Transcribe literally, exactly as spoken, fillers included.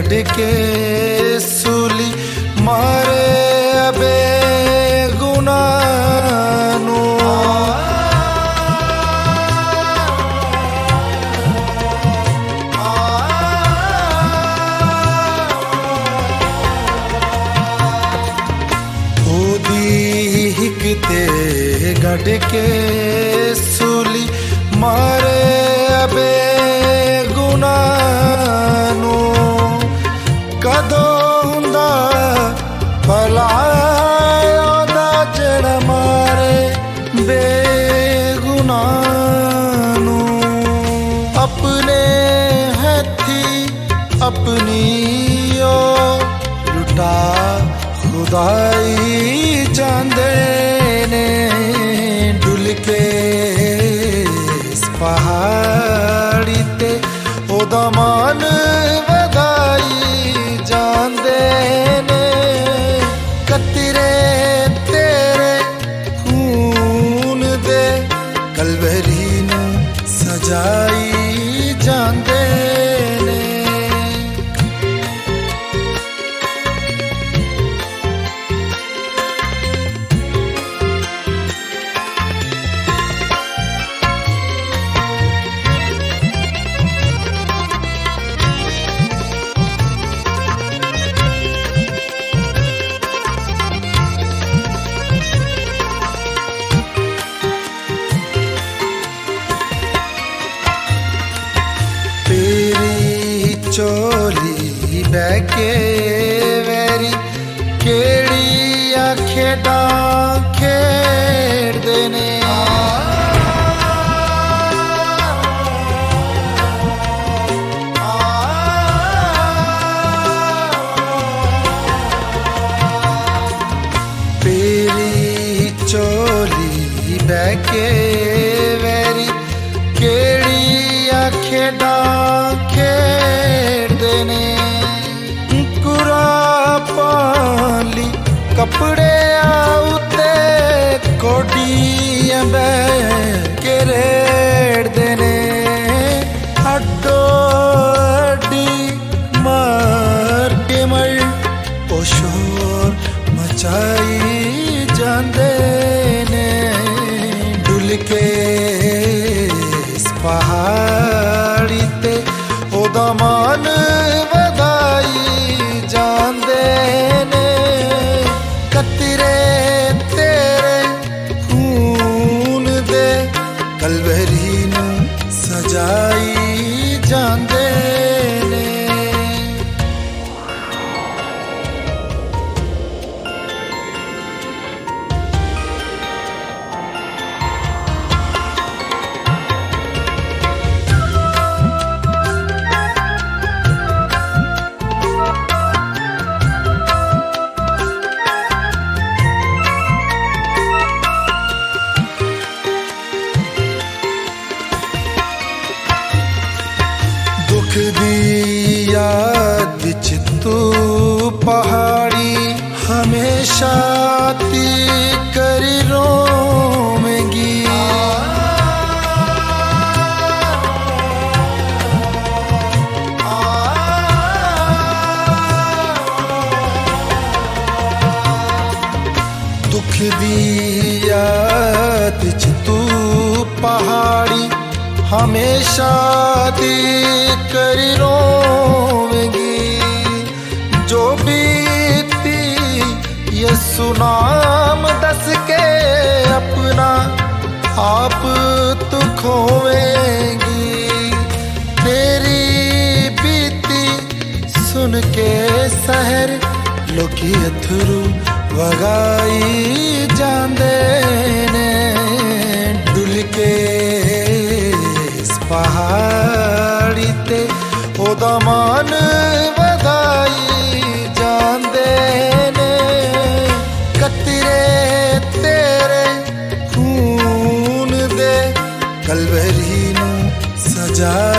गढ़ के सूली मारे अबे गुनानू हिकते गढ़ के सूली मारे अबे गुनानू कदों हुंदा भला ओदा जड़ा मारे बेगुनानू अपने हथी अपनी ओ लुटा खुदाई जांदे ने डुल के इस पहाड़ी ते ओदा मान वधाई जांदे ने कतरे तेरे खून दे कलवरी नू सजाई जांदे ने। चोली बैके वेरी केड़िया खेड़ा खेड़दे ने तेरी चोली बैके वेरी केड़िया खेड़ा कपड़े आउते कोडियां के रेड़ देने अड्डो अड्डी मार के मर ओ शोर मचाई जांदे ने डुल के इस पहाड़ी ते ओदा मान वधाई जांदे ने कतरे तेरे खून दे कलवरी नू सजाई जांदे ने। दुख दी याद विच तू पहाड़ी हमेशा ती करी रोवेंगी दुख दी याद विच तू पहाड़ी हमेशा दी करी रोवेंगी जो बीती यसु नाम दस के अपना आप तू खोवेंगी तेरी बीती सुन के सहर लोकी अथरू वगाई जांदे ने डुल के पहाड़ी ते ओदा मान वधाई जांदे ने कतरे तेरे खून दे कलवरी नू सजा